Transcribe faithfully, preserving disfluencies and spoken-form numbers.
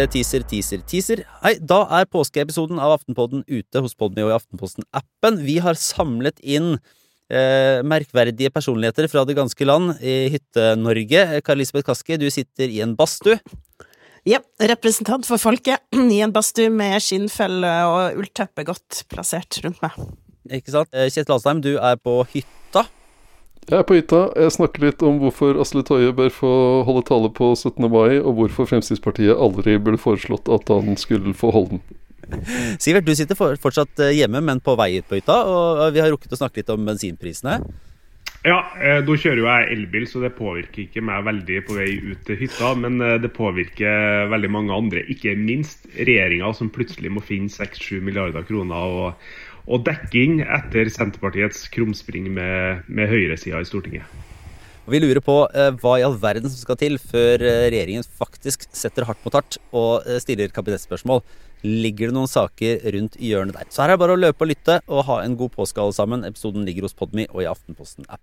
teaser, teaser, teaser. Hei, da er påskeepisoden av Aftenpodden ute hos Podme og i Aftenposten-appen. Vi har samlet inn eh, merkverdige personligheter fra det ganske land i Hytte-Norge. Kari Elisabeth Kaski, du sitter i en badstue. Ja, representant for folket i en badstue med skinnfelle og ullteppe godt plassert rundt meg. Ikke sant? Kjetil Alstheim, du er på hytta. Jeg er på hytta. Jeg snakker litt om hvorfor Asle Toje bør få holde tale på syttende mai, og hvorfor Fremskrittspartiet aldri burde foreslått at han skulle få holde den. Sivert, du sitter for, fortsatt hjemme, men på vei ut på hytta, og vi har rukket å snakke litt om bensinprisene. Ja, eh, da kjører jo jeg elbil, så det påvirker ikke meg veldig på vei ut til hytta, men eh, det påvirker veldig mange andre, ikke minst regjeringen som plutselig må finne seks til sju milliarder kroner og og dekking etter Senterpartiets krumspring med, med høyresida i Stortinget. Og vi lurer på eh, hva i all verden som skal til før eh, regjeringen faktisk setter hardt mot hardt og eh, stiller kabinettspørsmål. Ligger det noen saker rundt i hjørnet der? Så her er det bare å løpe og lytte og ha en god påske alle sammen. Episoden ligger hos Podme og i Aftenposten-appen.